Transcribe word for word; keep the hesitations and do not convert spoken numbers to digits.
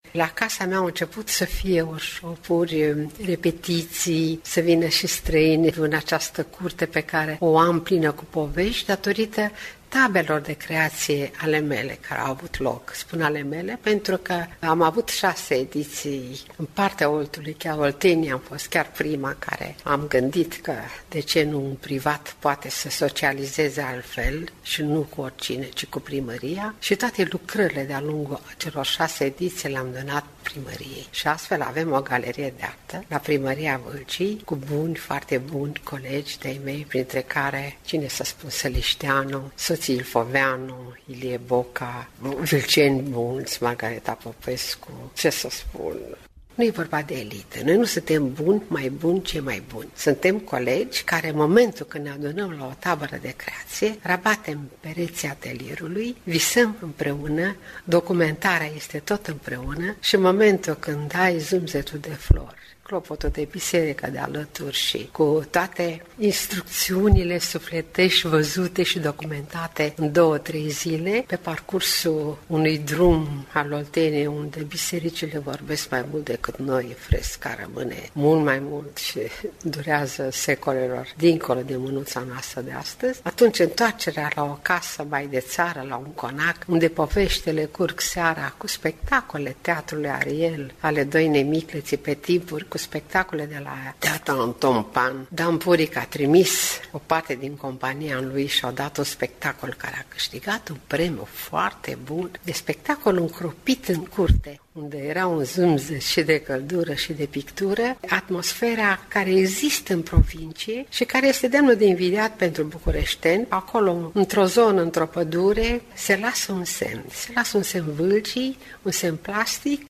La casa mea au început să fie workshop-uri, repetiții, să vină și străini în această curte pe care o am plină cu povești datorită tabelor de creație ale mele care au avut loc. Spun ale mele pentru că am avut șase ediții în partea Oltului, chiar Oltenia am fost chiar prima care am gândit că de ce nu un privat poate să socializeze altfel și nu cu oricine, ci cu primăria, și toate lucrările de-a lungul celor șase ediții le-am donat primăriei. Și astfel avem o galerie de artă la Primăria Vâlcii cu buni, foarte buni colegi de-ai mei, printre care, cine să spun, Sălișteanu, soții Ilfoveanu, Ilie Boca, vâlceni mulți, Margareta Popescu, ce să spun. Nu e vorba de elită. Noi nu suntem buni, mai buni, cei mai buni. Suntem colegi care, în momentul când ne adunăm la o tabără de creație, rabatem pereții atelierului, visăm împreună, documentarea este tot împreună și în momentul când ai zumzetul de flori, clopotul de biserică de alături și cu toate instrucțiunile sufletești văzute și documentate în două, trei zile, pe parcursul unui drum al Olteniei, unde bisericile vorbesc mai mult decât noi, fresca rămâne mult mai mult și durează secolelor dincolo de mânuța noastră de astăzi, atunci întoarcerea la o casă mai de țară, la un conac, unde poveștile curg seara cu spectacole teatrului Ariel, ale Doinei Micleții pe timpuri, cu spectacole de la Teatru Anton Pan. Dan Puric a trimis o parte din compania lui și au dat un spectacol care a câștigat un premiu foarte bun, de spectacol încropit în curte, unde era un zumzet și de căldură și de pictură, atmosfera care există în provincie și care este demnă de invidiat pentru bucureșteni. Acolo, într-o zonă, într-o pădure, se lasă un semn. Se lasă un semn Vâlcii, un semn plastic,